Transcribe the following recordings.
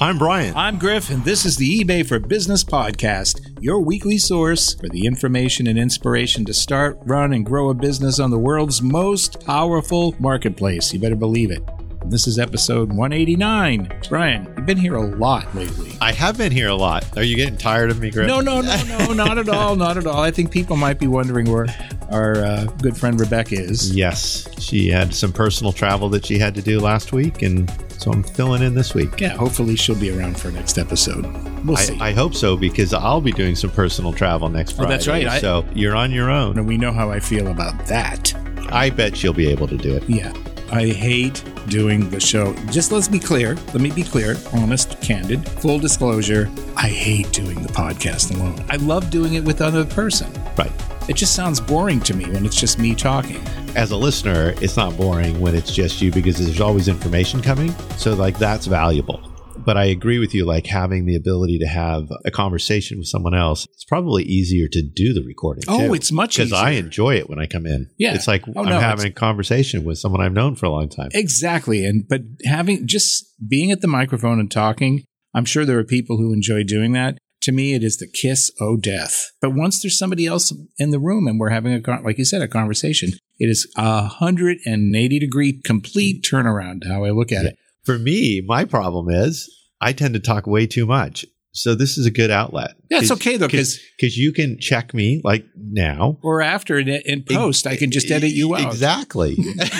I'm Brian. I'm Griff, and this is the eBay for Business podcast, your weekly source for the information and inspiration to start, run, and grow a business on the world's most powerful marketplace. You better believe it. This is episode 189. Brian, you've been here a lot lately. I have been here a lot. Are you getting tired of me, Griff? No, not at all, not at all. I think people might be wondering where our good friend Rebecca is. Yes, she had some personal travel that she had to do last week, and so I'm filling in this week. Yeah, hopefully she'll be around for next episode. We'll see. I hope so, because I'll be doing some personal travel next Friday. Oh, that's right. So you're on your own. And we know how I feel about that. I bet she'll be able to do it. Yeah. I hate doing the show. Just let's be clear. Let me be clear, honest, candid, full disclosure. I hate doing the podcast alone. I love doing it with another person. Right. It just sounds boring to me when it's just me talking. As a listener, it's not boring when it's just you because there's always information coming. So that's valuable. But I agree with you, having the ability to have a conversation with someone else, it's probably easier to do the recording. Oh, it's much easier. Because I enjoy it when I come in. Yeah. It's like I'm having a conversation with someone I've known for a long time. Exactly. But just being at the microphone and talking, I'm sure there are people who enjoy doing that. To me, it is the kiss o' death. But once there's somebody else in the room and we're having like you said, a conversation, it is 180-degree complete turnaround how I look at it. For me, my problem is I tend to talk way too much. So this is a good outlet. Yeah, it's okay, though, because you can check me like now. Or after in post, I can just edit you out. Exactly.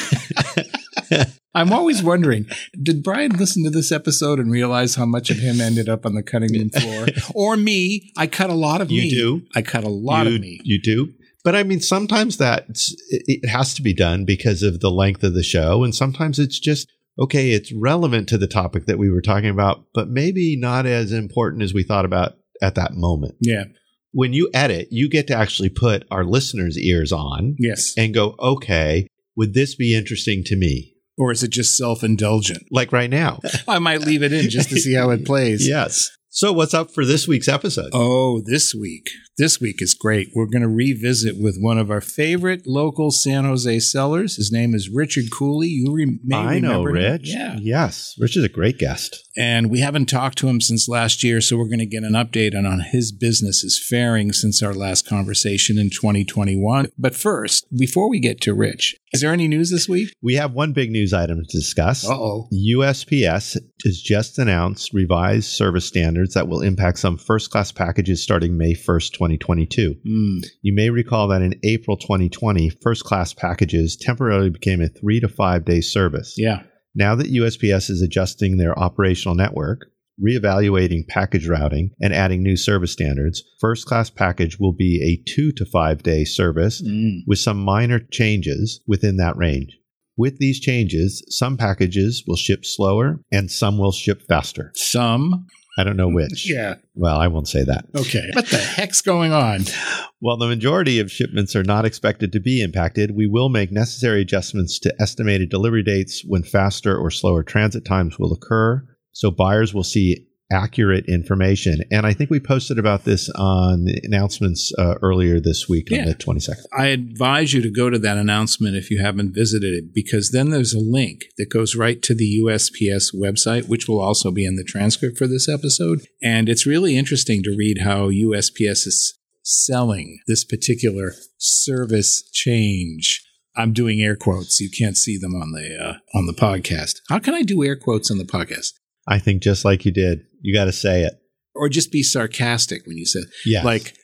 I'm always wondering, did Brian listen to this episode and realize how much of him ended up on the cutting room floor? Or me? I cut a lot of me. You do? I cut a lot of me. You do? But I mean, sometimes it has to be done because of the length of the show. And sometimes it's just, okay, it's relevant to the topic that we were talking about, but maybe not as important as we thought about at that moment. Yeah. When you edit, you get to actually put our listeners' ears on. Yes. And go, okay, would this be interesting to me? Or is it just self-indulgent? Like right now. I might leave it in just to see how it plays. Yes. So what's up for this week's episode? Oh, this week is great. We're going to revisit with one of our favorite local San Jose sellers. His name is Richard Cooley. You may remember him. I know Rich. Yeah. Yes. Rich is a great guest. And we haven't talked to him since last year, so we're going to get an update on how his business is faring since our last conversation in 2021. But first, before we get to Rich, is there any news this week? We have one big news item to discuss. Uh-oh. USPS has just announced revised service standards that will impact some first-class packages starting May 1st, 2022. You may recall that in April 2020, first-class packages temporarily became a 3 to 5 day service. Yeah. Now that USPS is adjusting their operational network, reevaluating package routing, and adding new service standards, first-class package will be a 2 to 5 day service with some minor changes within that range. With these changes, some packages will ship slower and some will ship faster. Some? I don't know which. Yeah. Well, I won't say that. Okay. What the heck's going on? While the majority of shipments are not expected to be impacted, we will make necessary adjustments to estimated delivery dates when faster or slower transit times will occur, so buyers will see accurate information. And I think we posted about this on the announcements earlier this week on the 22nd. I advise you to go to that announcement if you haven't visited it, because then there's a link that goes right to the USPS website, which will also be in the transcript for this episode. And it's really interesting to read how USPS is selling this particular service change. I'm doing air quotes. You can't see them on the podcast. How can I do air quotes on the podcast? I think just like you did. You got to say it. Or just be sarcastic when you say, yes.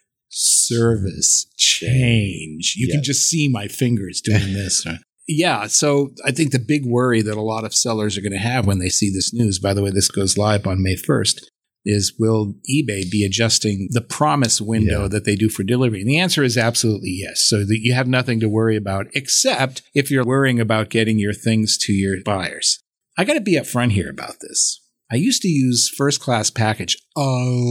Service change. You can just see my fingers doing this. Yeah. So I think the big worry that a lot of sellers are going to have when they see this news, by the way, this goes live on May 1st, is will eBay be adjusting the promise window that they do for delivery? And the answer is absolutely yes. So that you have nothing to worry about, except if you're worrying about getting your things to your buyers. I got to be upfront here about this. I used to use first class package a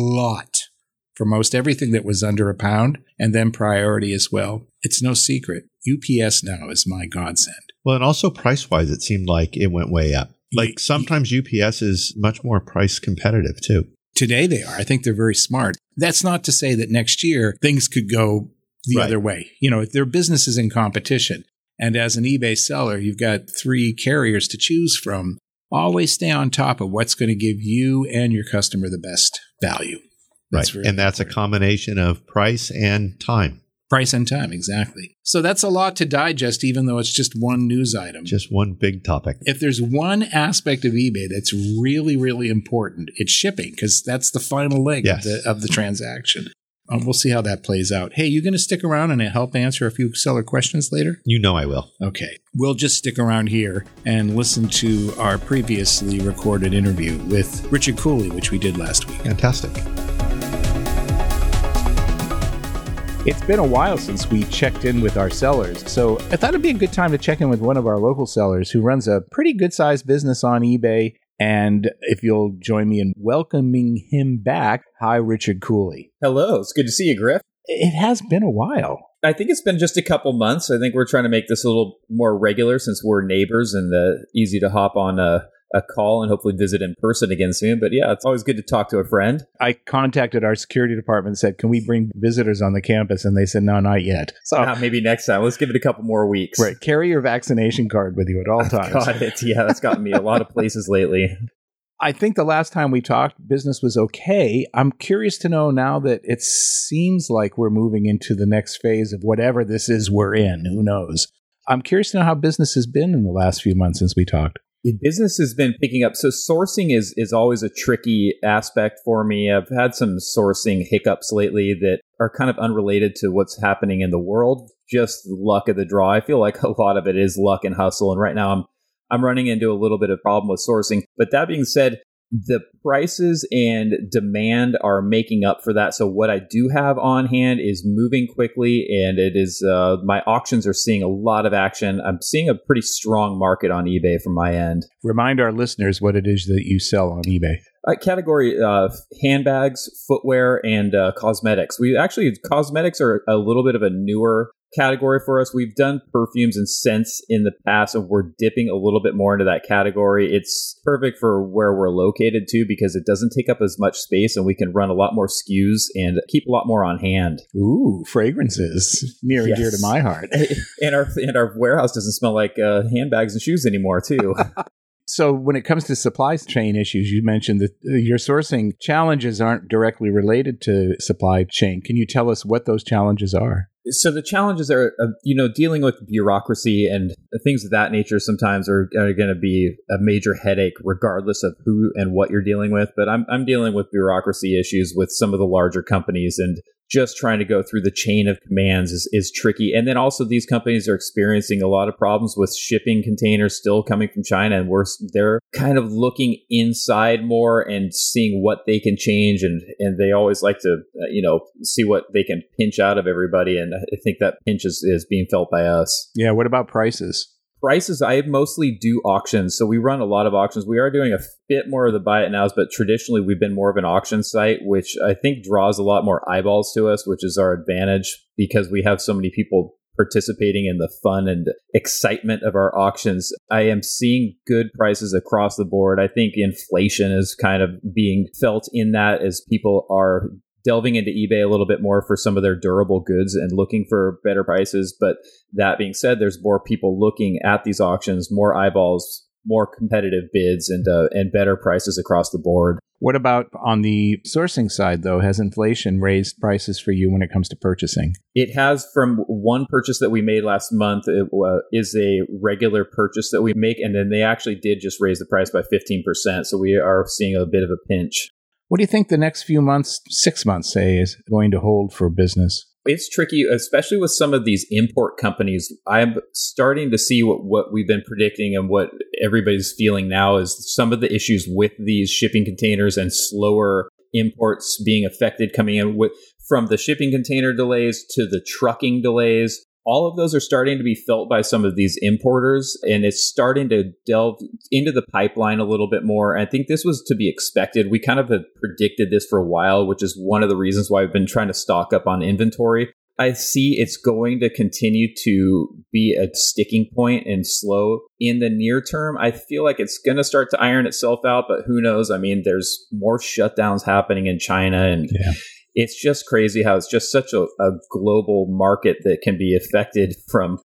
lot for most everything that was under £1, and then priority as well. It's no secret. UPS now is my godsend. Well, and also price-wise, it seemed like it went way up. Like sometimes UPS is much more price competitive too. Today they are. I think they're very smart. That's not to say that next year things could go the other way. You know, their business is in competition. And as an eBay seller, you've got 3 carriers to choose from. always stay on top of what's going to give you and your customer the best value. Right. And that's a combination of price and time. Price and time, exactly. So that's a lot to digest, even though it's just one news item. Just one big topic. If there's one aspect of eBay that's really, really important, it's shipping, because that's the final leg of the transaction. We'll see how that plays out. Hey, you going to stick around and help answer a few seller questions later? You know I will. Okay. We'll just stick around here and listen to our previously recorded interview with Richard Cooley, which we did last week. Fantastic. It's been a while since we checked in with our sellers, so I thought it'd be a good time to check in with one of our local sellers who runs a pretty good-sized business on eBay. And if you'll join me in welcoming him back, hi, Richard Cooley. Hello, it's good to see you, Griff. It has been a while. I think it's been just a couple months. I think we're trying to make this a little more regular since we're neighbors and easy to hop on a call and hopefully visit in person again soon. But yeah, it's always good to talk to a friend. I contacted our security department and said, can we bring visitors on the campus? And they said, no, not yet. So maybe next time. Let's give it a couple more weeks. Right. Carry your vaccination card with you at all times. Got it. Yeah, that's gotten me a lot of places lately. I think the last time we talked, business was okay. I'm curious to know now that it seems like we're moving into the next phase of whatever this is we're in. Who knows? I'm curious to know how business has been in the last few months since we talked. Business has been picking up. So sourcing is always a tricky aspect for me. I've had some sourcing hiccups lately that are kind of unrelated to what's happening in the world. Just luck of the draw. I feel like a lot of it is luck and hustle. And right now I'm running into a little bit of problem with sourcing. But that being said, the prices and demand are making up for that. So what I do have on hand is moving quickly, and it is my auctions are seeing a lot of action. I'm seeing a pretty strong market on eBay from my end. Remind our listeners what it is that you sell on eBay. Category handbags, footwear, and cosmetics. Cosmetics are a little bit of a newer category for us. We've done perfumes and scents in the past, and we're dipping a little bit more into that category. It's perfect for where we're located too, because it doesn't take up as much space, and we can run a lot more SKUs and keep a lot more on hand. Ooh, fragrances near and dear to my heart. And our warehouse doesn't smell like handbags and shoes anymore too. So when it comes to supply chain issues, you mentioned that your sourcing challenges aren't directly related to supply chain. Can you tell us what those challenges are? So the challenges are, dealing with bureaucracy and things of that nature sometimes are going to be a major headache regardless of who and what you're dealing with. But I'm dealing with bureaucracy issues with some of the larger companies, and just trying to go through the chain of commands is tricky. And then also these companies are experiencing a lot of problems with shipping containers still coming from China. And they're kind of looking inside more and seeing what they can change. And they always like to, see what they can pinch out of everybody. And I think that pinch is being felt by us. Yeah. What about prices? Prices, I mostly do auctions. So we run a lot of auctions. We are doing a bit more of the buy it nows, but traditionally we've been more of an auction site, which I think draws a lot more eyeballs to us, which is our advantage because we have so many people participating in the fun and excitement of our auctions. I am seeing good prices across the board. I think inflation is kind of being felt in that as people are delving into eBay a little bit more for some of their durable goods and looking for better prices. But that being said, there's more people looking at these auctions, more eyeballs, more competitive bids, and better prices across the board. What about on the sourcing side, though? Has inflation raised prices for you when it comes to purchasing? It has. From one purchase that we made last month. It is a regular purchase that we make, and then they actually did just raise the price by 15%. So we are seeing a bit of a pinch. What do you think the next few months, 6 months, say, is going to hold for business? It's tricky, especially with some of these import companies. I'm starting to see what we've been predicting and what everybody's feeling now is some of the issues with these shipping containers and slower imports being affected coming in from the shipping container delays to the trucking delays. All of those are starting to be felt by some of these importers, and it's starting to delve into the pipeline a little bit more. I think this was to be expected. We kind of had predicted this for a while, which is one of the reasons why I've been trying to stock up on inventory. I see it's going to continue to be a sticking point and slow in the near term. I feel like it's going to start to iron itself out, but who knows? I mean, there's more shutdowns happening in China, and it's just crazy how it's just such a global market that can be affected from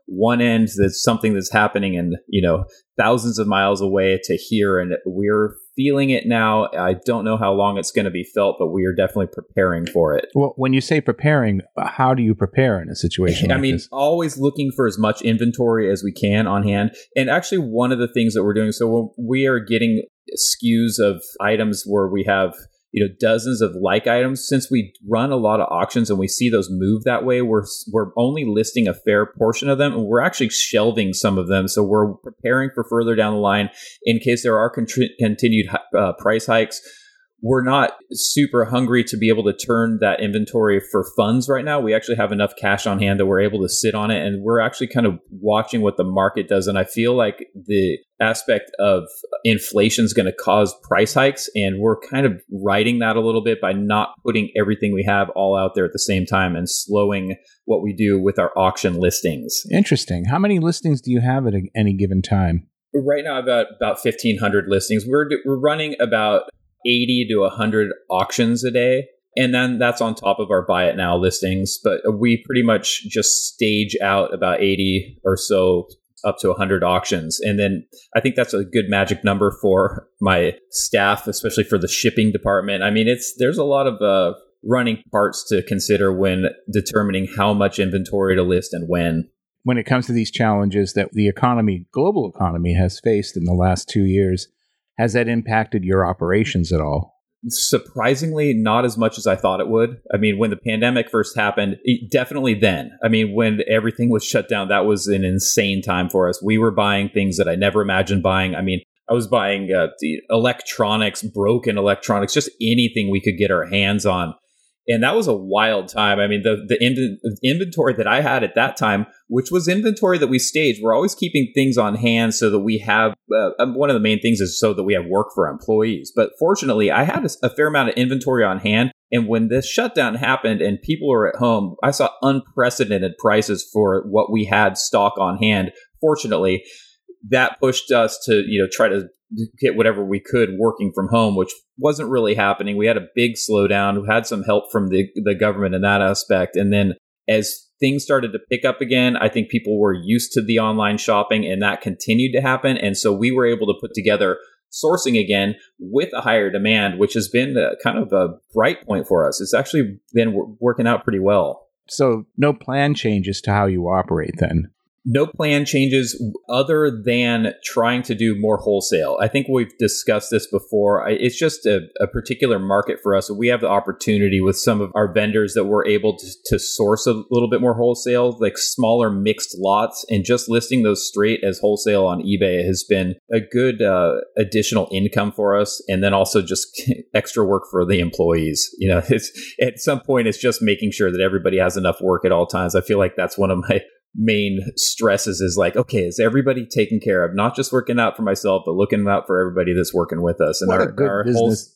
one end that's something that's happening in, thousands of miles away to here. And we're feeling it now. I don't know how long it's going to be felt, but we are definitely preparing for it. Well, when you say preparing, how do you prepare in a situation like this? Always looking for as much inventory as we can on hand. And actually, one of the things that we're doing, so we are getting SKUs of items where we have dozens of like items. Since we run a lot of auctions and we see those move that way, we're only listing a fair portion of them, and we're actually shelving some of them. So we're preparing for further down the line in case there are continued price hikes. We're not super hungry to be able to turn that inventory for funds right now. We actually have enough cash on hand that we're able to sit on it, and we're actually kind of watching what the market does. And I feel like the aspect of inflation is going to cause price hikes, and we're kind of riding that a little bit by not putting everything we have all out there at the same time and slowing what we do with our auction listings. Interesting. How many listings do you have at any given time? Right now, about 1,500 listings. We're running about 80 to 100 auctions a day. And then that's on top of our buy it now listings. But we pretty much just stage out about 80 or so up to 100 auctions. And then I think that's a good magic number for my staff, especially for the shipping department. I mean, there's a lot of running parts to consider when determining how much inventory to list and when. When it comes to these challenges that the global economy has faced in the last 2 years, has that impacted your operations at all? Surprisingly, not as much as I thought it would. I mean, when the pandemic first happened, definitely then. I mean, when everything was shut down, that was an insane time for us. We were buying things that I never imagined buying. I mean, I was buying the electronics, broken electronics, just anything we could get our hands on. And that was a wild time. I mean, the inventory that I had at that time, which was inventory that we staged, we're always keeping things on hand so that we have, one of the main things is so that we have work for our employees. But fortunately, I had a fair amount of inventory on hand. And when this shutdown happened and people were at home, I saw unprecedented prices for what we had stock on hand. Fortunately, that pushed us to, try to get whatever we could working from home, which wasn't really happening. We had a big slowdown. We had some help from the government in that aspect. And then as things started to pick up again, I think people were used to the online shopping, and that continued to happen. And so we were able to put together sourcing again with a higher demand, which has been kind of a bright point for us. It's actually been working out pretty well. So no plan changes to how you operate then? No plan changes other than trying to do more wholesale. I think we've discussed this before. It's just a particular market for us. We have the opportunity with some of our vendors that we're able to source a little bit more wholesale, like smaller mixed lots, and just listing those straight as wholesale on eBay has been a good additional income for us. And then also just extra work for the employees. It's at some point, it's just making sure that everybody has enough work at all times. I feel like that's one of my main stresses is like, okay, is everybody taken care of? Not just working out for myself, but looking out for everybody that's working with us. And what a good business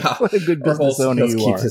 owner you are.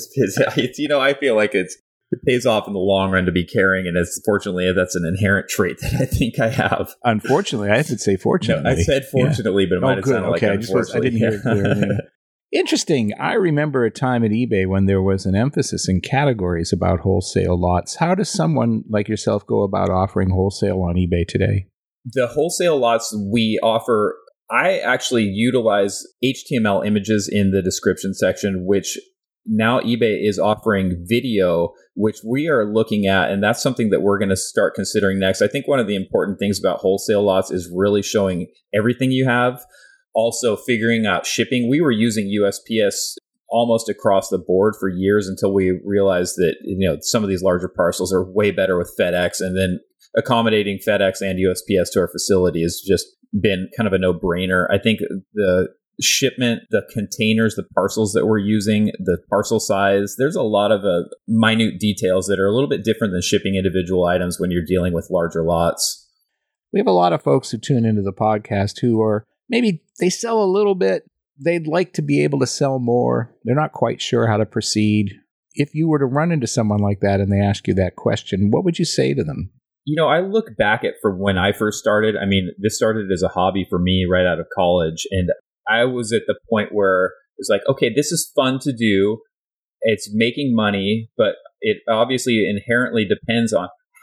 I feel like it pays off in the long run to be caring, and fortunately that's an inherent trait that I think I have. Unfortunately, I would say fortunately. No, I said fortunately, but it might have sounded like unfortunately. I didn't hear it clearly. Interesting. I remember a time at eBay when there was an emphasis in categories about wholesale lots. How does someone like yourself go about offering wholesale on eBay today? The wholesale lots we offer, I actually utilize HTML images in the description section, which now eBay is offering video, which we are looking at. And that's something that we're going to start considering next. I think one of the important things about wholesale lots is really showing everything you have. Also figuring out shipping. We were using USPS almost across the board for years until we realized that some of these larger parcels are way better with FedEx, and then accommodating FedEx and USPS to our facility has just been kind of a no-brainer. I think the shipment, the containers, the parcels that we're using, the parcel size, there's a lot of minute details that are a little bit different than shipping individual items when you're dealing with larger lots. We have a lot of folks who tune into the podcast who are maybe they sell a little bit. They'd like to be able to sell more. They're not quite sure how to proceed. If you were to run into someone like that and they ask you that question, what would you say to them? I look back at from when I first started. I mean, this started as a hobby for me right out of college. And I was at the point where it was like, okay, this is fun to do. It's making money, but it obviously inherently depends on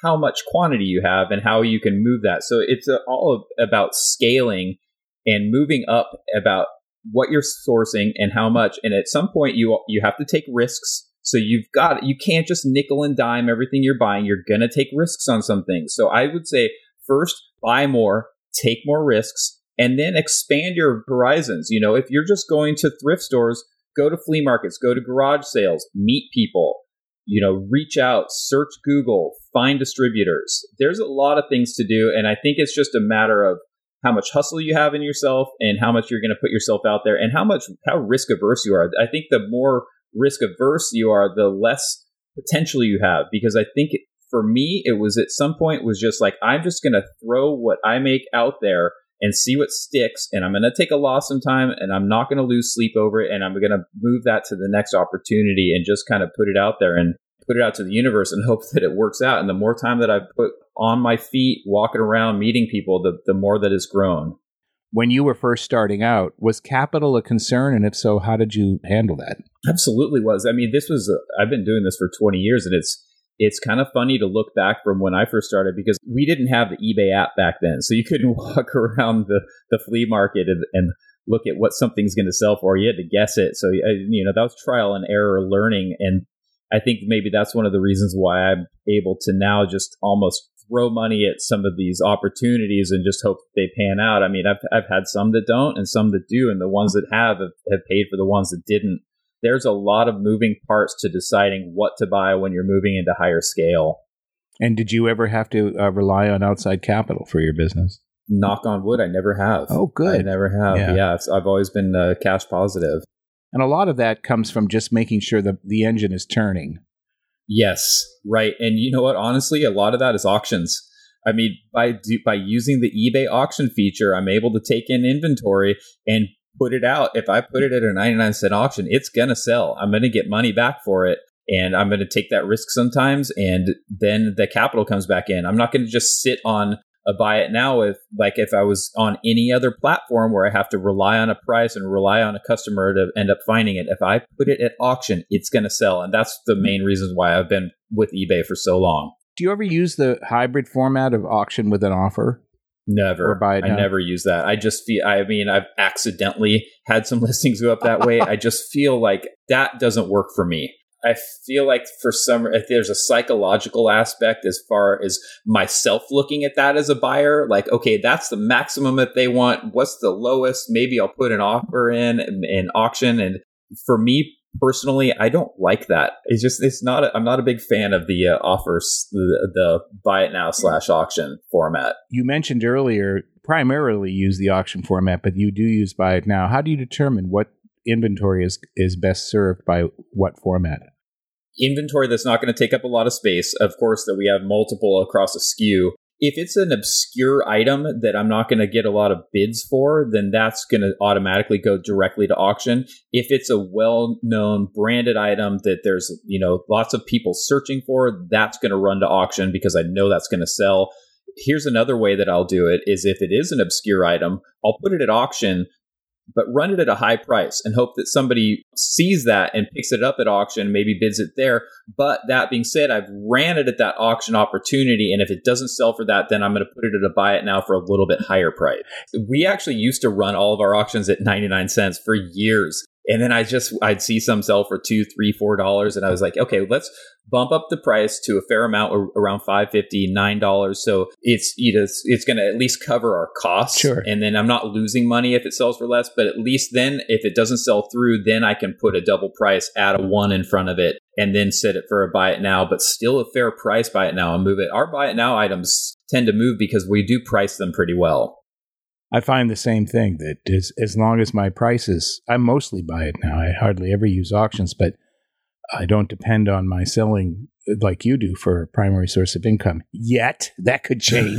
how much quantity you have and how you can move that. So it's all about scaling and moving up about what you're sourcing and how much. And at some point you have to take risks. So you can't just nickel and dime everything you're buying. You're going to take risks on some things. So I would say first, buy more, take more risks, and then expand your horizons. You know, if you're just going to thrift stores, go to flea markets, go to garage sales, meet people, you know, reach out, search Google, find distributors. There's a lot of things to do. And I think it's just a matter of how much hustle you have in yourself and how much you're going to put yourself out there and how risk averse you are. I think the more risk averse you are, the less potential you have, because I think for me, it was at some point was just like, I'm just going to throw what I make out there and see what sticks. And I'm going to take a loss sometime and I'm not going to lose sleep over it. And I'm going to move that to the next opportunity and just kind of put it out there and put it out to the universe and hope that it works out. And the more time that I put on my feet, walking around, meeting people, the more that it's grown. When you were first starting out, was capital a concern? And if so, how did you handle that? Absolutely was. I mean, I've been doing this for 20 years, and it's kind of funny to look back from when I first started, because we didn't have the eBay app back then. So you couldn't walk around the flea market and look at what something's going to sell for. You had to guess it. So, you know, that was trial and error learning. And I think maybe that's one of the reasons why I'm able to now just almost throw money at some of these opportunities and just hope they pan out. I mean, I've had some that don't and some that do. And the ones that have paid for the ones that didn't. There's a lot of moving parts to deciding what to buy when you're moving into higher scale. And did you ever have to rely on outside capital for your business? Knock on wood, I never have. Oh, good. I never have. Yeah, I've always been cash positive. And a lot of that comes from just making sure the engine is turning. Yes, right. And you know what? Honestly, a lot of that is auctions. I mean, by using the eBay auction feature, I'm able to take in inventory and put it out. If I put it at a 99-cent auction, it's going to sell. I'm going to get money back for it. And I'm going to take that risk sometimes. And then the capital comes back in. I'm not going to just sit on a buy it now if I was on any other platform where I have to rely on a price and rely on a customer to end up finding it. If I put it at auction, it's going to sell. And that's the main reasons why I've been with eBay for so long. Do you ever use the hybrid format of auction with an offer? Never. I never use that. I just feel, I've accidentally had some listings go up that way. I just feel like that doesn't work for me. I feel like if there's a psychological aspect as far as myself looking at that as a buyer, like, okay, that's the maximum that they want. What's the lowest? Maybe I'll put an offer in auction. And for me personally, I don't like that. I'm not a big fan of the offers, the buy it now / auction format. You mentioned earlier, primarily use the auction format, but you do use buy it now. How do you determine what inventory is best served by what format? Inventory that's not going to take up a lot of space. Of course, that we have multiple across a SKU. If it's an obscure item that I'm not going to get a lot of bids for, then that's going to automatically go directly to auction. If it's a well-known branded item that there's, lots of people searching for, that's going to run to auction because I know that's going to sell. Here's another way that I'll do it is if it is an obscure item, I'll put it at auction, but run it at a high price and hope that somebody sees that and picks it up at auction, maybe bids it there. But that being said, I've ran it at that auction opportunity. And if it doesn't sell for that, then I'm going to put it at a buy it now for a little bit higher price. We actually used to run all of our auctions at 99 cents for years. And then I'd see some sell for $2, $3, $4. And I was like, okay, let's bump up the price to a fair amount, around $5.50, $9. So it's going to at least cover our costs. Sure. And then I'm not losing money if it sells for less, but at least then if it doesn't sell through, then I can put a double price, add a 1 in front of it, and then set it for a buy it now, but still a fair price buy it now and move it. Our buy it now items tend to move because we do price them pretty well. I find the same thing, that as long as my prices, I mostly buy it now. I hardly ever use auctions, but I don't depend on my selling like you do for a primary source of income yet. That could change.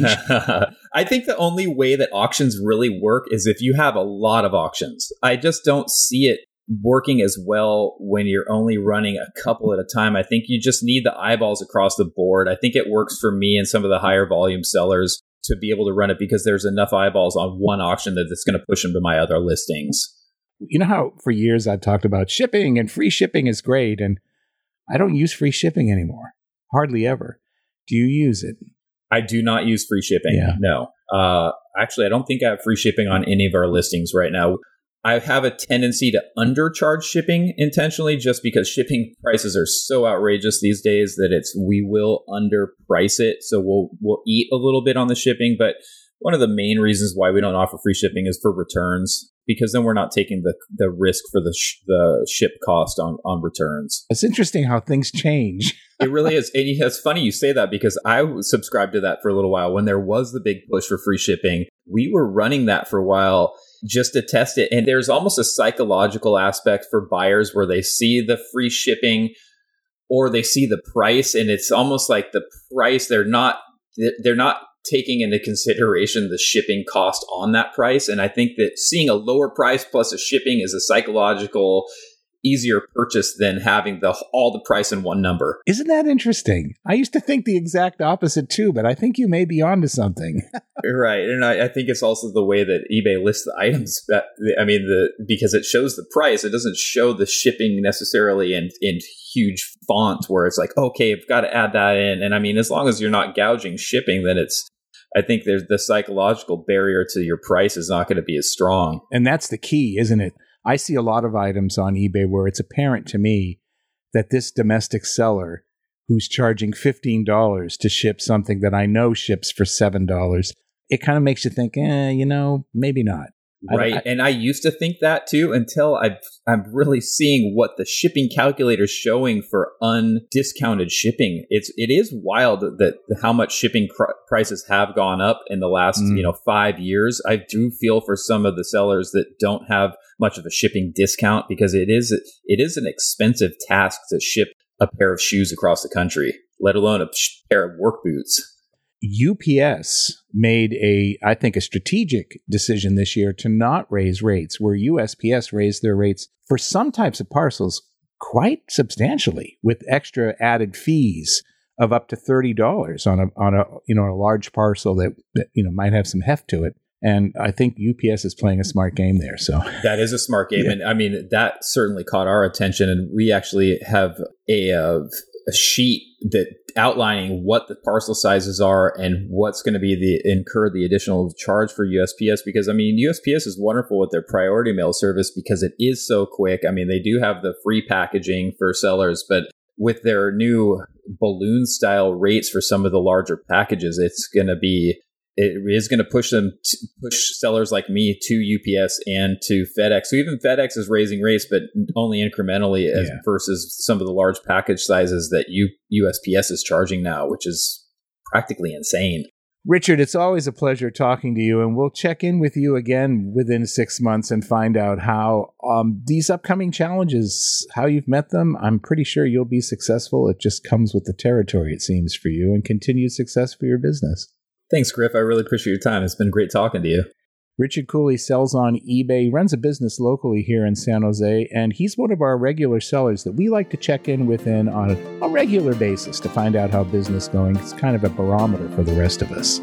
I think the only way that auctions really work is if you have a lot of auctions. I just don't see it working as well when you're only running a couple at a time. I think you just need the eyeballs across the board. I think it works for me and some of the higher volume sellers to be able to run it because there's enough eyeballs on one auction that it's going to push them to my other listings. You know how for years I've talked about shipping and free shipping is great, and I don't use free shipping anymore. Hardly ever. Do you use it? I do not use free shipping. Yeah. No. Actually, I don't think I have free shipping on any of our listings right now. I have a tendency to undercharge shipping intentionally just because shipping prices are so outrageous these days that we will underprice it. So we'll eat a little bit on the shipping. But one of the main reasons why we don't offer free shipping is for returns, because then we're not taking the risk for the ship cost on returns. It's interesting how things change. It really is. And it's funny you say that because I subscribed to that for a little while. When there was the big push for free shipping, we were running that for a while just to test it. And there's almost a psychological aspect for buyers where they see the free shipping or they see the price, and it's almost like the price, they're not taking into consideration the shipping cost on that price. And I think that seeing a lower price plus a shipping is a psychological easier purchase than having all the price in one number. Isn't that interesting? I used to think the exact opposite too, but I think you may be onto something. Right. And I think it's also the way that eBay lists the items. Because it shows the price, it doesn't show the shipping necessarily in huge font where it's like, okay, I've got to add that in. And I mean, as long as you're not gouging shipping, then I think there's the psychological barrier to your price is not going to be as strong. And that's the key, isn't it? I see a lot of items on eBay where it's apparent to me that this domestic seller who's charging $15 to ship something that I know ships for $7, it kind of makes you think, maybe not. Right. And I used to think that too until I'm really seeing what the shipping calculator is showing for undiscounted shipping. It is wild that how much shipping prices have gone up in the last 5 years. I do feel for some of the sellers that don't have much of a shipping discount because it is an expensive task to ship a pair of shoes across the country, let alone a pair of work boots. UPS made I think a strategic decision this year to not raise rates, where USPS raised their rates for some types of parcels quite substantially with extra added fees of up to $30 on a large parcel that might have some heft to it. And I think UPS is playing a smart game there. So that is a smart game. Yeah. And I mean, that certainly caught our attention. And we actually have a sheet that outlining what the parcel sizes are and what's going to incur the additional charge for USPS. Because I mean, USPS is wonderful with their priority mail service because it is so quick. I mean, they do have the free packaging for sellers, but with their new balloon style rates for some of the larger packages, it is going to push sellers like me to UPS and to FedEx. So even FedEx is raising rates, but only incrementally versus some of the large package sizes that USPS is charging now, which is practically insane. Richard, it's always a pleasure talking to you, and we'll check in with you again within 6 months and find out how these upcoming challenges, how you've met them. I'm pretty sure you'll be successful. It just comes with the territory, it seems, for you, and continued success for your business. Thanks, Griff. I really appreciate your time. It's been great talking to you. Richard Cooley sells on eBay, runs a business locally here in San Jose, and he's one of our regular sellers that we like to check in with on a regular basis to find out how business is going. It's kind of a barometer for the rest of us.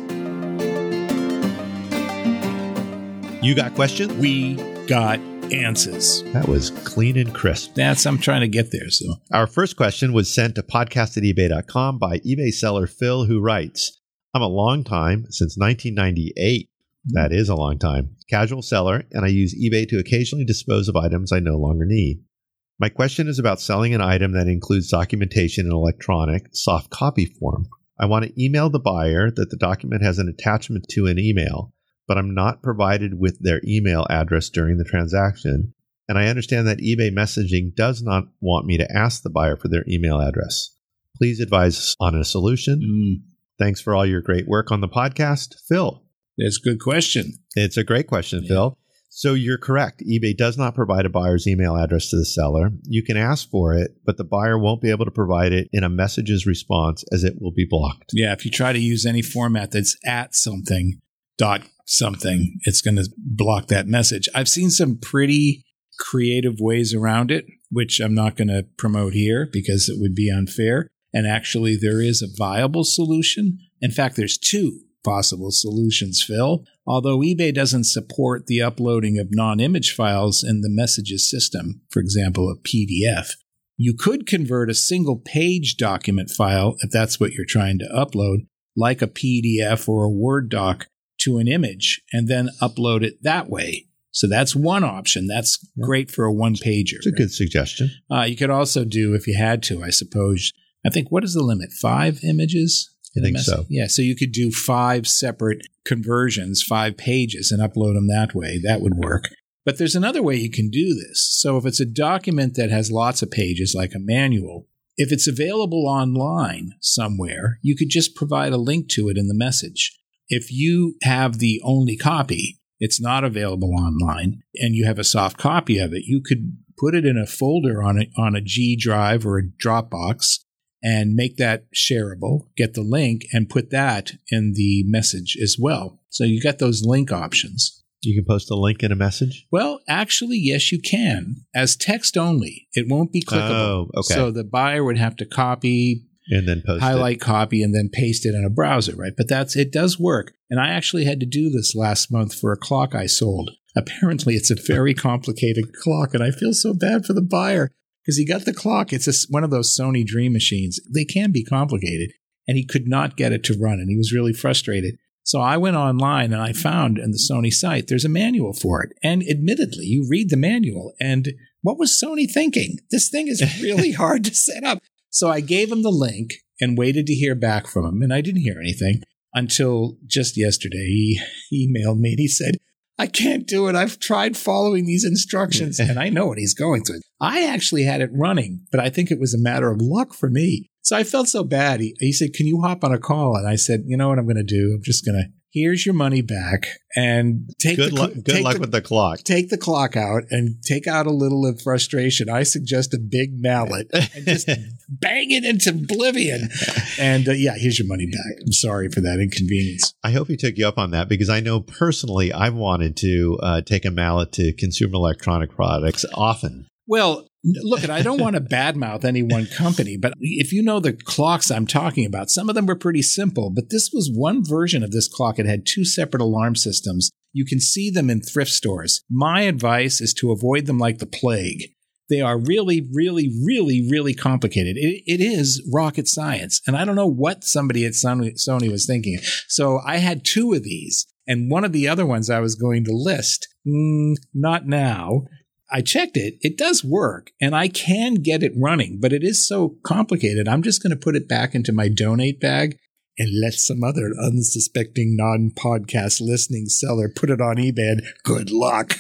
You got questions? We got answers. That was clean and crisp. I'm trying to get there. So our first question was sent to podcast@ebay.com by eBay seller Phil, who writes, I'm a long time, since 1998, that is a long time, casual seller, and I use eBay to occasionally dispose of items I no longer need. My question is about selling an item that includes documentation in electronic, soft copy form. I want to email the buyer that the document has an attachment to an email, but I'm not provided with their email address during the transaction, and I understand that eBay messaging does not want me to ask the buyer for their email address. Please advise on a solution. Thanks for all your great work on the podcast, Phil. That's a good question. It's a great question, Phil. So you're correct. eBay does not provide a buyer's email address to the seller. You can ask for it, but the buyer won't be able to provide it in a messages response as it will be blocked. Yeah, if you try to use any format that's at something, .something, it's going to block that message. I've seen some pretty creative ways around it, which I'm not going to promote here because it would be unfair. And actually, there is a viable solution. In fact, there's two possible solutions, Phil. Although eBay doesn't support the uploading of non-image files in the messages system, for example, a PDF, You could convert a single page document file, if that's what you're trying to upload, like a PDF or a Word doc, to an image and then upload it that way. So that's one option. That's great for a one-pager. It's a good suggestion. You could also do, if you had to, I suppose, I think, what is the limit? 5 images? I think so. Yeah, so you could do 5 separate conversions, 5 pages, and upload them that way. That would work. But there's another way you can do this. So if it's a document that has lots of pages, like a manual, if it's available online somewhere, you could just provide a link to it in the message. If you have the only copy, it's not available online, and you have a soft copy of it, you could put it in a folder on a G drive or a Dropbox and make that shareable, get the link, and put that in the message as well. So you got those link options. You can post a link in a message? Well, actually, yes, you can. As text only. It won't be clickable. Oh, okay. So the buyer would have to copy, and then post highlight, copy, and then paste it in a browser, right? But it does work. And I actually had to do this last month for a clock I sold. Apparently, it's a very complicated clock, and I feel so bad for the buyer because he got the clock. It's one of those Sony Dream machines. They can be complicated, and he could not get it to run, and he was really frustrated. So I went online and I found in the Sony site, there's a manual for it. And admittedly, you read the manual and what was Sony thinking? This thing is really hard to set up. So I gave him the link and waited to hear back from him. And I didn't hear anything until just yesterday. He emailed me and he said, I can't do it. I've tried following these instructions and I know what he's going through. I actually had it running, but I think it was a matter of luck for me. So I felt so bad. He said, can you hop on a call? And I said, you know what I'm going to do? I'm just going to, here's your money back and take Good luck with the clock. Take the clock out and take out a little of frustration. I suggest a big mallet and just bang it into oblivion. And here's your money back. I'm sorry for that inconvenience. I hope he took you up on that because I know personally I've wanted to take a mallet to consumer electronic products often. Well, look, I don't want to badmouth any one company, but if you know the clocks I'm talking about, some of them were pretty simple, but this was one version of this clock. It had 2 separate alarm systems. You can see them in thrift stores. My advice is to avoid them like the plague. They are really, really, really, really complicated. It is rocket science, and I don't know what somebody at Sony was thinking. So I had 2 of these, and one of the other ones I was going to list. Not now. I checked it. It does work, and I can get it running, but it is so complicated. I'm just going to put it back into my donate bag and let some other unsuspecting non-podcast listening seller put it on eBay, and good luck.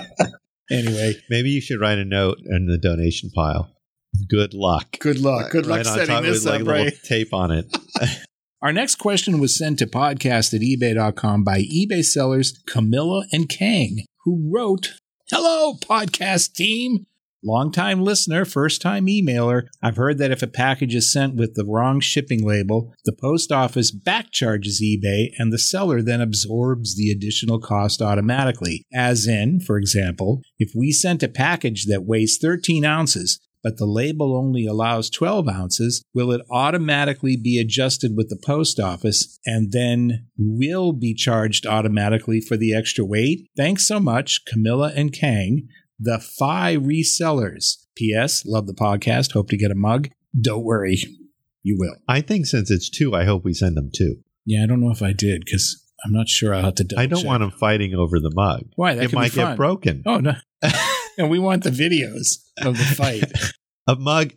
Anyway. Maybe you should write a note in the donation pile. Good luck. Good luck. Good luck setting this up, right? Tape on it. Our next question was sent to podcast@ebay.com by eBay sellers Camilla and Kang, who wrote, hello, podcast team. Longtime listener, first-time emailer. I've heard that if a package is sent with the wrong shipping label, the post office backcharges eBay and the seller then absorbs the additional cost automatically. As in, for example, if we sent a package that weighs 13 ounces, but the label only allows 12 ounces, will it automatically be adjusted with the post office and then will be charged automatically for the extra weight? Thanks so much, Camilla and Kang, the Phi resellers. P.S. Love the podcast. Hope to get a mug. Don't worry. You will. I think since it's 2, I hope we send them 2. Yeah, I don't know if I did because I'm not sure I'll have to double I don't check. want them fighting over the mug. Why? That it might get broken. Oh, no. And we want the videos of the fight. A mug,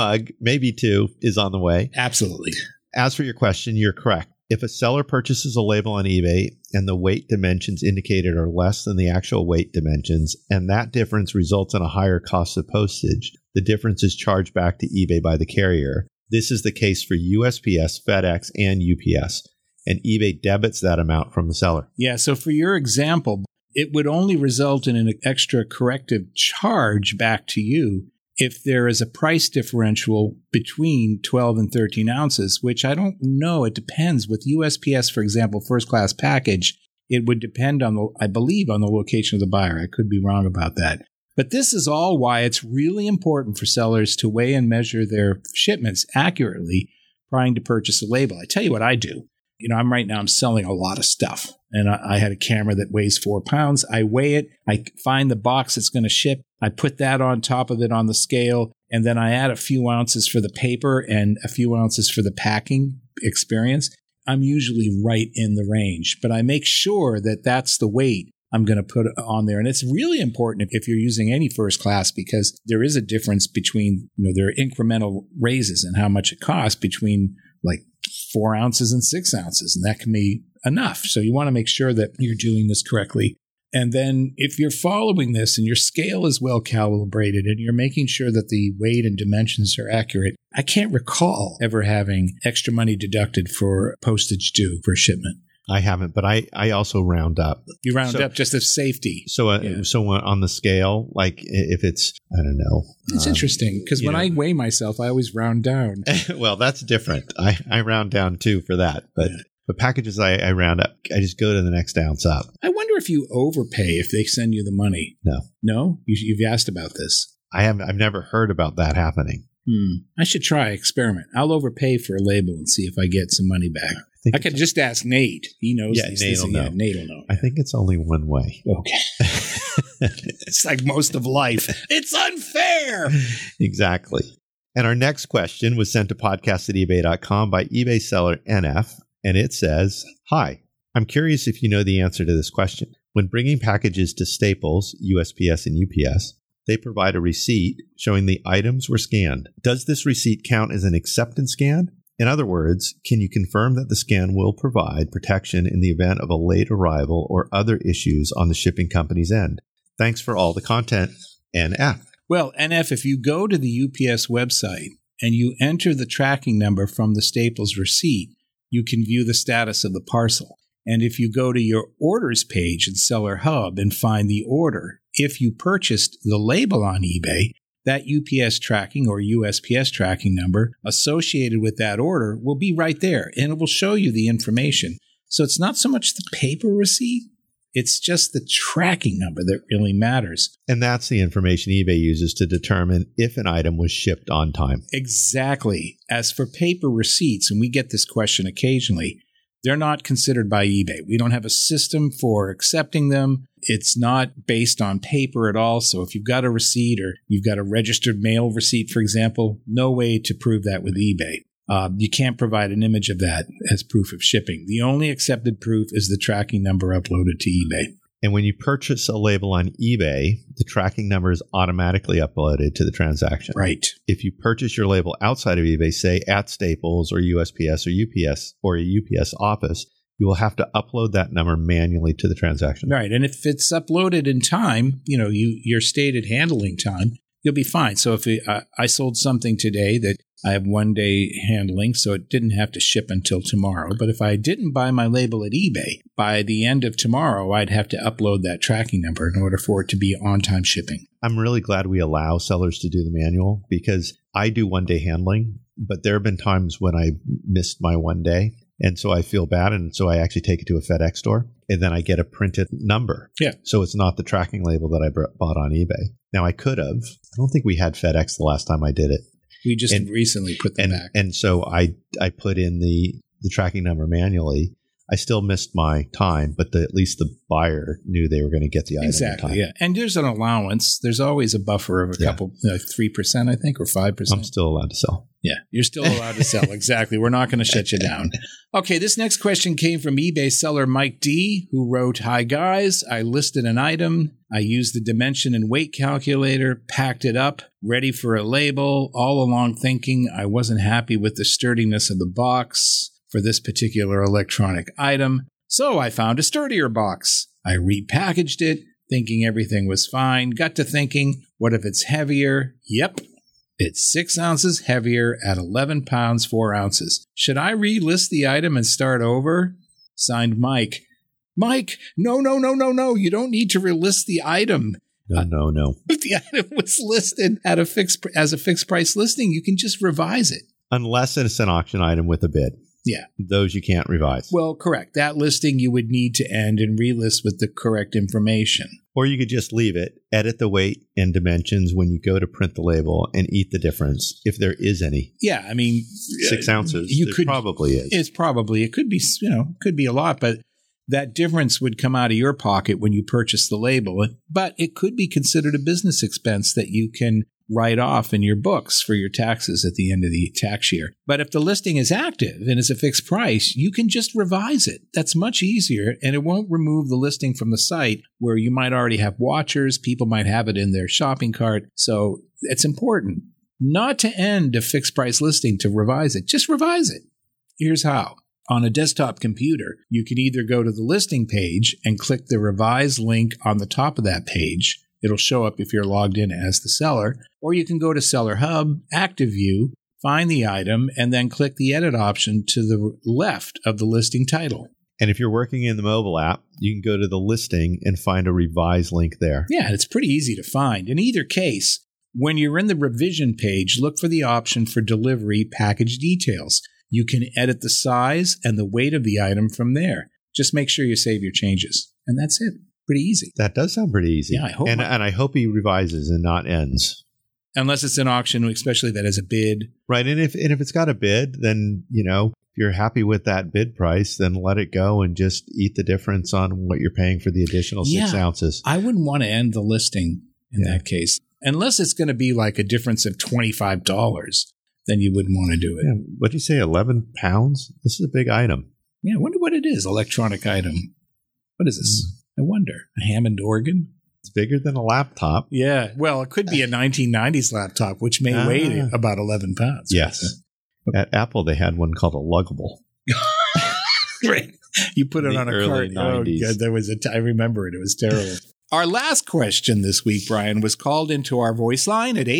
maybe 2, is on the way. Absolutely. As for your question, you're correct. If a seller purchases a label on eBay and the weight dimensions indicated are less than the actual weight dimensions, and that difference results in a higher cost of postage, the difference is charged back to eBay by the carrier. This is the case for USPS, FedEx, and UPS, and eBay debits that amount from the seller. Yeah, so for your example, it would only result in an extra corrective charge back to you if there is a price differential between 12 and 13 ounces, which I don't know. It depends. With USPS, for example, first class package, it would depend on, I believe, on the location of the buyer. I could be wrong about that. But this is all why it's really important for sellers to weigh and measure their shipments accurately trying to purchase a label. I tell you what I do. I'm selling a lot of stuff. And I had a camera that weighs 4 pounds. I weigh it. I find the box that's going to ship. I put that on top of it on the scale. and then I add a few ounces for the paper and a few ounces for the packing experience, I'm usually right in the range. But I make sure that that's the weight I'm going to put on there. And it's really important if you're using any first class, because there is a difference between, there are incremental raises in how much it costs between like 4 ounces and 6 ounces. And that can be enough. So you want to make sure that you're doing this correctly. And then if you're following this and your scale is well calibrated and you're making sure that the weight and dimensions are accurate, I can't recall ever having extra money deducted for postage due for shipment. I haven't, but I also round up. You round up just as safety. So on the scale, like if it's, I don't know. It's interesting because when I weigh myself, I always round down. Well, that's different. I round down too for that. But the packages I round up, I just go to the next ounce up. I wonder if you overpay if they send you the money. No. No? You've asked about this. I've never heard about that happening. I should try experiment. I'll overpay for a label and see if I get some money back. I could just ask Nate. He knows. Yeah, Nate will know. Nate will know. I think it's only one way. Okay. It's like most of life. It's unfair. Exactly. And our next question was sent to podcast@ebay.com by eBay seller NF. And it says, "Hi, I'm curious if you know the answer to this question. When bringing packages to Staples, USPS, and UPS, they provide a receipt showing the items were scanned. Does this receipt count as an acceptance scan? In other words, can you confirm that the scan will provide protection in the event of a late arrival or other issues on the shipping company's end? Thanks for all the content, NF." Well, NF, if you go to the UPS website and you enter the tracking number from the Staples receipt, you can view the status of the parcel. And if you go to your orders page in Seller Hub and find the order, if you purchased the label on eBay, that UPS tracking or USPS tracking number associated with that order will be right there, and it will show you the information. So it's not so much the paper receipt, it's just the tracking number that really matters. And that's the information eBay uses to determine if an item was shipped on time. Exactly. As for paper receipts, and we get this question occasionally, they're not considered by eBay. We don't have a system for accepting them. It's not based on paper at all. So if you've got a receipt or you've got a registered mail receipt, for example, no way to prove that with eBay. You can't provide an image of that as proof of shipping. The only accepted proof is the tracking number uploaded to eBay. And when you purchase a label on eBay, the tracking number is automatically uploaded to the transaction. Right. If you purchase your label outside of eBay, say at Staples or USPS or UPS or a UPS office, you will have to upload that number manually to the transaction. Right. And if it's uploaded in time, your stated handling time, you'll be fine. So if I sold something today that I have 1 day handling, so it didn't have to ship until tomorrow. But if I didn't buy my label at eBay, by the end of tomorrow, I'd have to upload that tracking number in order for it to be on-time shipping. I'm really glad we allow sellers to do the manual because I do 1 day handling, but there have been times when I missed my 1 day. And so I feel bad. And so I actually take it to a FedEx store and then I get a printed number. Yeah. So it's not the tracking label that I bought on eBay. Now I could have. I don't think we had FedEx the last time I did it. We just recently put them back. And so I put in the tracking number manually. I still missed my time, but at least the buyer knew they were going to get the item exactly, in time. Yeah. And there's an allowance. There's always a buffer of a couple, 3%, I think, or 5%. I'm still allowed to sell. Yeah, you're still allowed to sell. Exactly. We're not going to shut you down. Okay, this next question came from eBay seller Mike D, who wrote, "Hi, guys. I listed an item. I used the dimension and weight calculator, packed it up, ready for a label, all along thinking I wasn't happy with the sturdiness of the box for this particular electronic item. So I found a sturdier box. I repackaged it, thinking everything was fine. Got to thinking, what if it's heavier? Yep. It's 6 ounces heavier at 11 pounds, 4 ounces. Should I relist the item and start over?" Signed, Mike. Mike, no. You don't need to relist the item. No. If the item was listed at as a fixed price listing, you can just revise it. Unless it's an auction item with a bid. Yeah. Those you can't revise. Well, correct. That listing you would need to end and relist with the correct information. Or you could just leave it, edit the weight and dimensions when you go to print the label and eat the difference, if there is any. Yeah, I mean, 6 ounces. Probably is. It could be, could be a lot, but that difference would come out of your pocket when you purchase the label. But it could be considered a business expense that you can write off in your books for your taxes at the end of the tax year. But if the listing is active and is a fixed price, you can just revise it. That's much easier, and it won't remove the listing from the site where you might already have watchers. People might have it in their shopping cart. So it's important not to end a fixed price listing to revise it. Just revise it. Here's how. On a desktop computer, you can either go to the listing page and click the revise link on the top of that page. It'll show up if you're logged in as the seller. Or you can go to Seller Hub, Active View, find the item, and then click the edit option to the left of the listing title. And if you're working in the mobile app, you can go to the listing and find a revise link there. Yeah, it's pretty easy to find. In either case, when you're in the revision page, look for the option for delivery package details. You can edit the size and the weight of the item from there. Just make sure you save your changes. And that's it. Pretty easy. That does sound pretty easy. Yeah, I hope. And I hope he revises and not ends. Unless it's an auction, especially that has a bid. Right. And if it's got a bid, then, if you're happy with that bid price, then let it go and just eat the difference on what you're paying for the additional 6 ounces. I wouldn't want to end the listing in that case. Unless it's going to be like a difference of $25, then you wouldn't want to do it. Yeah. What did you say, 11 pounds? This is a big item. Yeah, I wonder what it is, electronic item. What is this? I wonder. A Hammond organ? It's bigger than a laptop. Yeah. Well, it could be a 1990s laptop, which may weigh about 11 pounds. Yes. At Apple, they had one called a luggable. Right. You put it on a early cart. 90s. Oh, God, there was I remember it. It was terrible. Our last question this week, Brian, was called into our voice line at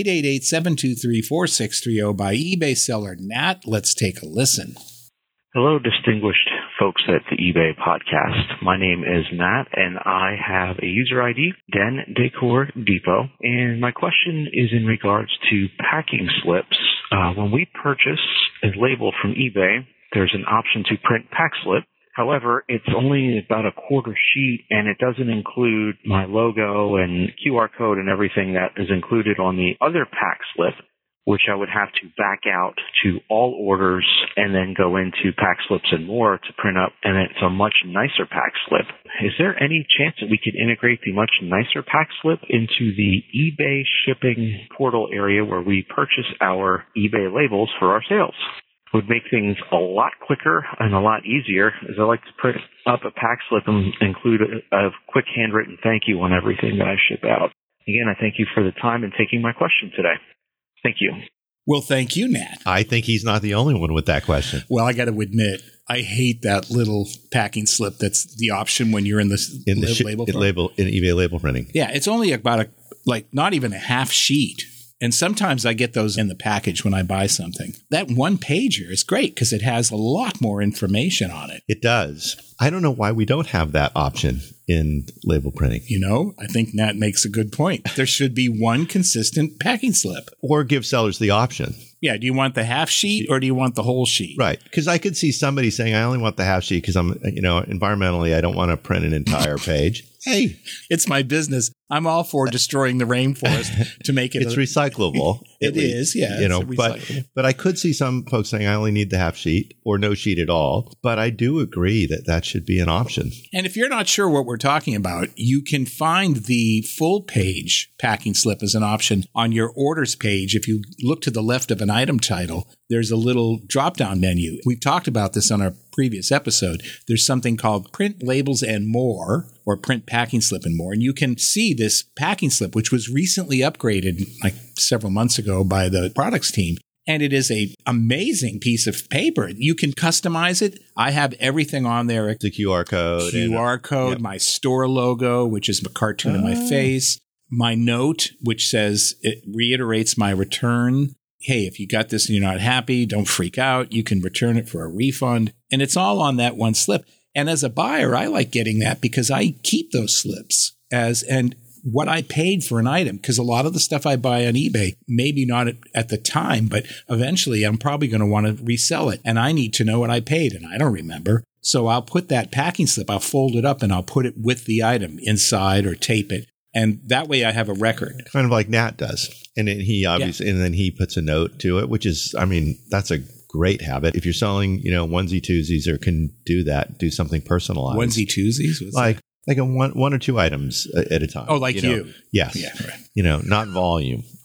888-723-4630 by eBay seller Nat. Let's take a listen. Hello, distinguished folks at the eBay podcast. My name is Matt, and I have a user ID, Den Decor Depot. And my question is in regards to packing slips. When we purchase a label from eBay, there's an option to print pack slip. However, it's only about a quarter sheet, and it doesn't include my logo and QR code and everything that is included on the other pack slip, which I would have to back out to all orders and then go into pack slips and more to print up, and it's a much nicer pack slip. Is there any chance that we could integrate the much nicer pack slip into the eBay shipping portal area where we purchase our eBay labels for our sales? It would make things a lot quicker and a lot easier, as I like to print up a pack slip and include a quick handwritten thank you on everything that I ship out. Again, I thank you for the time and taking my question today. Thank you. Well, thank you, Nat. I think he's not the only one with that question. Well, I got to admit, I hate that little packing slip that's the option when you're in the label. In eBay label printing. Yeah, it's only about not even a half sheet. And sometimes I get those in the package when I buy something. That one pager is great because it has a lot more information on it. It does. I don't know why we don't have that option in label printing. I think Nat makes a good point. There should be one consistent packing slip. Or give sellers the option. Yeah. Do you want the half sheet or do you want the whole sheet? Right. Because I could see somebody saying, I only want the half sheet because I'm, environmentally, I don't want to print an entire page. Hey, it's my business. I'm all for destroying the rainforest to make it. It's recyclable. It is, yeah. But I could see some folks saying I only need the half sheet or no sheet at all. But I do agree that should be an option. And if you're not sure what we're talking about, you can find the full page packing slip as an option on your orders page. If you look to the left of an item title, there's a little drop-down menu. We've talked about this on our previous episode. There's something called Print Labels and More, or Print Packing Slip and More. And you can see this packing slip, which was recently upgraded like several months ago by the products team. And it is an amazing piece of paper. You can customize it. I have everything on there. The QR code. Yep. My store logo, which is a cartoon of my face. My note, which says, it reiterates my return. Hey, if you got this and you're not happy, don't freak out. You can return it for a refund. And it's all on that one slip. And as a buyer, I like getting that because I keep those slips and what I paid for an item. Because a lot of the stuff I buy on eBay, maybe not at the time, but eventually I'm probably going to want to resell it. And I need to know what I paid, and I don't remember. So I'll put that packing slip, I'll fold it up, and I'll put it with the item inside or tape it. And that way I have a record. Kind of like Nat does. And then he obviously, and then he puts a note to it, which is, that's a great habit. If you're selling, onesie twosies or can do that, do something personalized. Onesie twosies? Like a one or two items at a time. Oh, like you. Yes. Yeah, right. Not volume.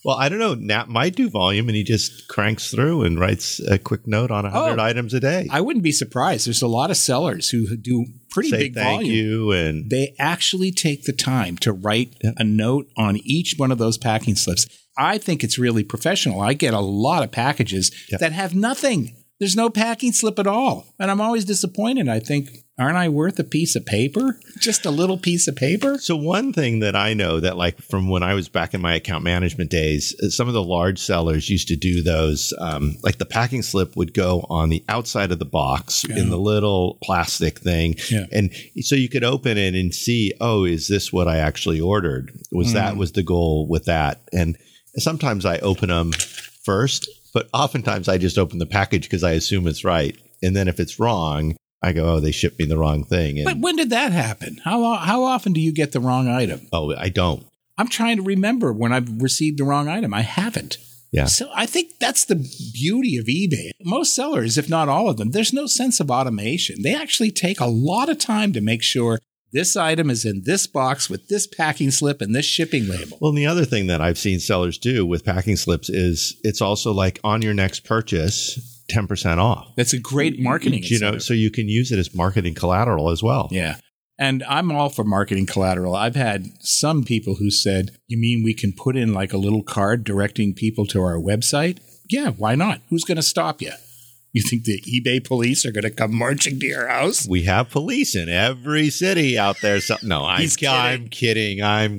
Well, I don't know. Nat might do volume, and he just cranks through and writes a quick note on 100 items a day. I wouldn't be surprised. There's a lot of sellers who do pretty Say big thank volume. you, and They actually take the time to write a note on each one of those packing slips. I think it's really professional. I get a lot of packages that have nothing. There's no packing slip at all. And I'm always disappointed. I think, aren't I worth a piece of paper? Just a little piece of paper? So one thing that I know that, like, from when I was back in my account management days, some of the large sellers used to do those, like the packing slip would go on the outside of the box in the little plastic thing. Yeah. And so you could open it and see, oh, is this what I actually ordered? That was the goal with that. And sometimes I open them first, but oftentimes I just open the package because I assume it's right. And then if it's wrong, I go, oh, they shipped me the wrong thing. And, but when did that happen? How often do you get the wrong item? Oh, I don't. I'm trying to remember when I've received the wrong item. I haven't. Yeah. So I think that's the beauty of eBay. Most sellers, if not all of them, there's no sense of automation. They actually take a lot of time to make sure this item is in this box with this packing slip and this shipping label. Well, and the other thing that I've seen sellers do with packing slips is it's also like on your next purchase, 10% off. That's a great marketing incentive. So you can use it as marketing collateral as well. Yeah. And I'm all for marketing collateral. I've had some people who said, you mean we can put in like a little card directing people to our website? Yeah, why not? Who's going to stop you? You think the eBay police are going to come marching to your house? We have police in every city out there. So, no, I'm kidding.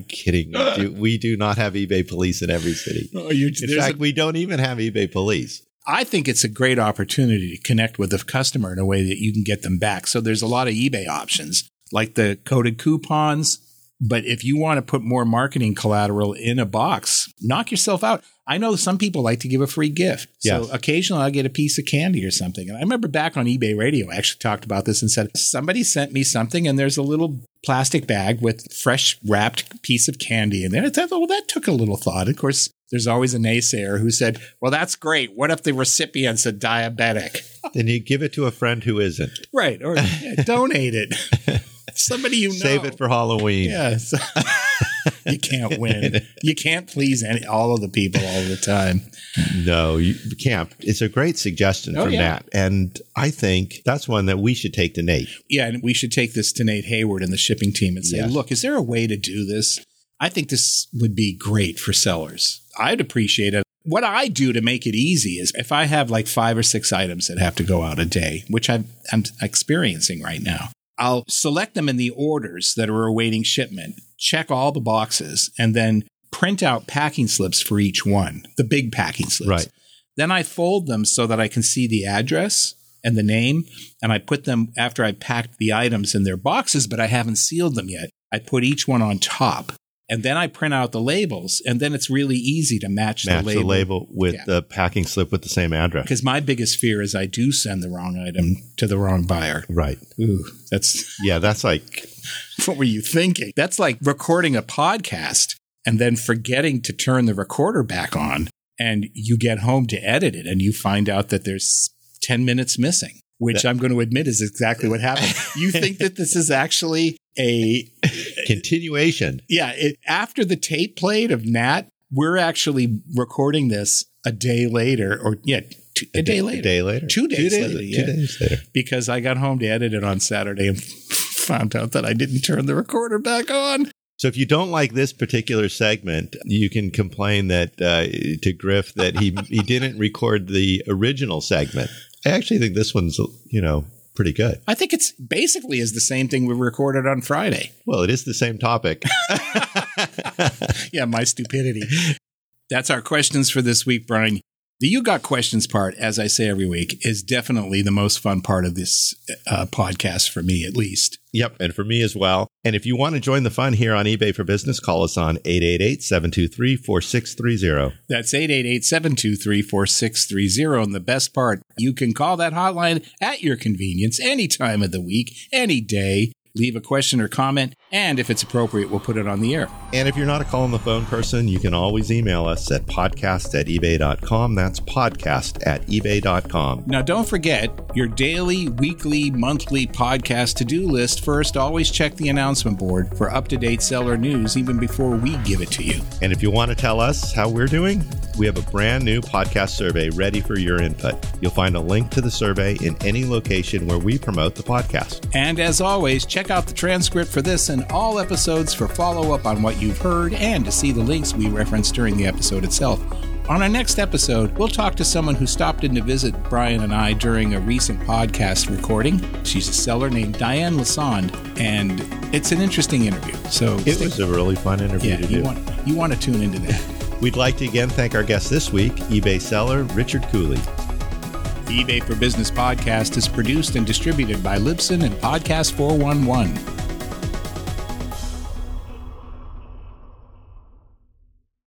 We do not have eBay police in every city. In fact, we don't even have eBay police. I think it's a great opportunity to connect with the customer in a way that you can get them back. So there's a lot of eBay options, like the coded coupons. But if you want to put more marketing collateral in a box, knock yourself out. I know some people like to give a free gift. So occasionally I'll get a piece of candy or something. And I remember back on eBay Radio, I actually talked about this and said, somebody sent me something and there's a little plastic bag with fresh wrapped piece of candy in there. I thought, well, that took a little thought. Of course, there's always a naysayer who said, well, that's great. What if the recipient's a diabetic? Then you give it to a friend who isn't. Right. Or donate it. Somebody you know. Save it for Halloween. Yes. You can't win. You can't please all of the people all the time. No, you can't. It's a great suggestion from Nat. And I think that's one that we should take to Nate. Yeah, and we should take this to Nate Hayward and the shipping team and say, look, is there a way to do this? I think this would be great for sellers. I'd appreciate it. What I do to make it easy is if I have like 5 or 6 items that have to go out a day, which I'm experiencing right now, I'll select them in the orders that are awaiting shipment, check all the boxes, and then print out packing slips for each one, the big packing slips. Right. Then I fold them so that I can see the address and the name, and I put them after I packed the items in their boxes, but I haven't sealed them yet. I put each one on top. And then I print out the labels, and then it's really easy to match the label with the packing slip with the same address. Because my biggest fear is I do send the wrong item to the wrong buyer. Right. Ooh, that's like... What were you thinking? That's like recording a podcast and then forgetting to turn the recorder back on, and you get home to edit it, and you find out that there's 10 minutes missing, which I'm going to admit is exactly what happened. You think that this is actually a continuation. Yeah. After the tape played of Nat, we're actually recording this a day later, or a day later. 2 days later. 2 days later. Because I got home to edit it on Saturday and found out that I didn't turn the recorder back on. So if you don't like this particular segment, you can complain that to Griff that he didn't record the original segment. I actually think this one's, pretty good. I think it's basically is the same thing we recorded on Friday. Well, it is the same topic. Yeah, my stupidity. That's our questions for this week, Brian. The You Got Questions part, as I say every week, is definitely the most fun part of this podcast for me, at least. Yep, and for me as well. And if you want to join the fun here on eBay for Business, call us on 888-723-4630. That's 888-723-4630. And the best part, you can call that hotline at your convenience any time of the week, any day. leave a question or comment, and if it's appropriate, we'll put it on the air. And if you're not a call on the phone person, you can always email us at podcast@ebay.com. That's podcast@ebay.com. Now, don't forget your daily, weekly, monthly podcast to-do list. First, always check the announcement board for up-to-date seller news even before we give it to you. And if you want to tell us how we're doing, we have a brand new podcast survey ready for your input. You'll find a link to the survey in any location where we promote the podcast. And as always, check out the transcript for this and all episodes for follow-up on what you've heard and to see the links we referenced during the episode itself. On our next episode, we'll talk to someone who stopped in to visit Brian and I during a recent podcast recording. She's a seller named Diane Lassonde, and it's an interesting interview. So it was a really fun interview to do. You want to tune into that. We'd like to again thank our guest this week, eBay seller Richard Cooley. The eBay for Business podcast is produced and distributed by Libsyn and Podcast 411.